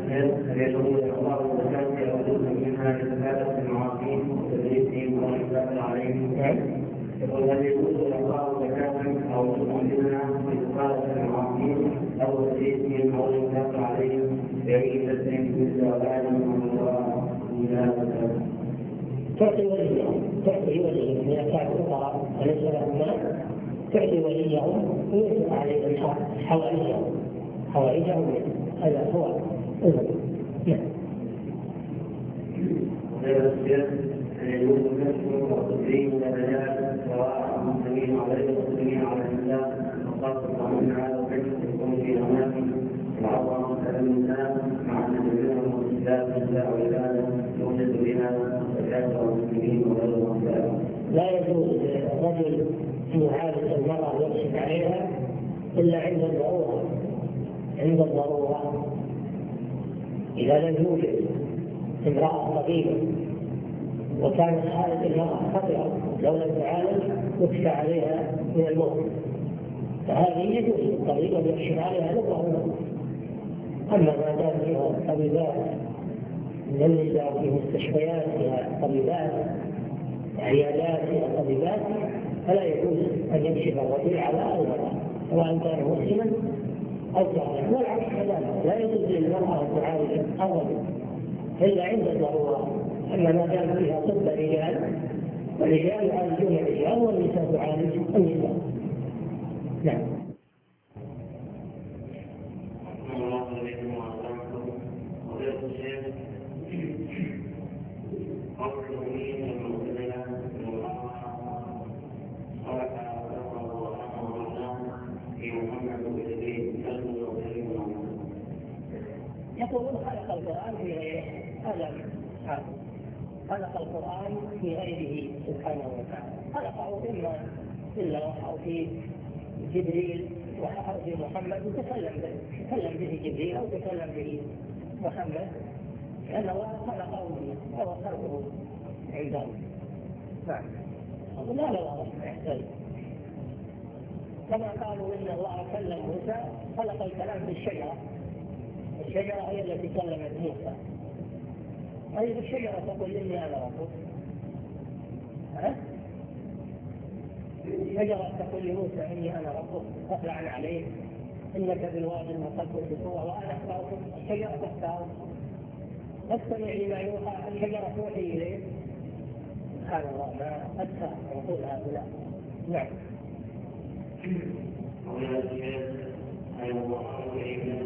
فيجوز إخراج الزكاة أو جزء منها لزكاة المعاصين وتدريسهم والإنفاق عليهم. وهل يجوز إخراج زكاة أو جزء منها لزكاة المعاصين أو تدريسهم أو الإنفاق عليهم بعيدة مثل أولاد من الله إلى زكاة؟ تعطي وليه من أكاد الفقراء وليس لهم مال، تعطي وليهم ويجب عليهم حوائجهم. هذا هو غير السير يجوز نشر وتدريب البيان سواء المسلمين او غير المسلمين على النساء وخاصه من هذا الرجل يكون في اماكن بعضها مثلا النساء مع نبيهم والاسلام النساء والعباده يوجد بها زكاه المسلمين وغير المسلمين. لا يجوز الرجل يعالج المرأة ويكشف عليها إلا عند الضرورة. إذا لم يوجد امرأة طبيبة وكانت حالة المرأة خطرة لو لم تعالج يكشف عليها من الموت، فهذه يجوز الطبيب أن يكشف عليها للضرورة. أما ما دام فيها طبيبات من النساء في مستشفيات فيها طبيبات عيادات فيها طبيبات فلا يجوز أن يكشف الرجل على المرأة سواء كان مسلما أو كافرا، والعكس كذلك لا يجوز للمرأة أن تعالج الرجل إلا عند الضرورة. أما ما دام فيها طب رجال والرجال يعالجون الرجال والنساء تعالج النساء. نعم. يقول خلق القرآن في غيره، هذا خلق القرآن في غيره سبحانه وتعالى، خلقه إما في الله أو في جبريل أو في محمد تكلم به جبريل أو تكلم به محمد، لأن الله خلقه به وهو خلقه عنده. نعم. لا واضح يحتاج كما قالوا إن الله كلم موسى خلق الكلام بالشجرة، الشجرة هي التي كلمت موسى. طيب الشجرة تقول إني أنا ربك، الشجرة تقول لموسى إني أنا ربك فاخلع عليك إنك بالوادي المقدس طوى وأنا أختارك. الشجرة تختار، استمع لما يوحى، الشجرة توحي إليك. سبحان الله ما أدفع عقول هؤلاء. نعم.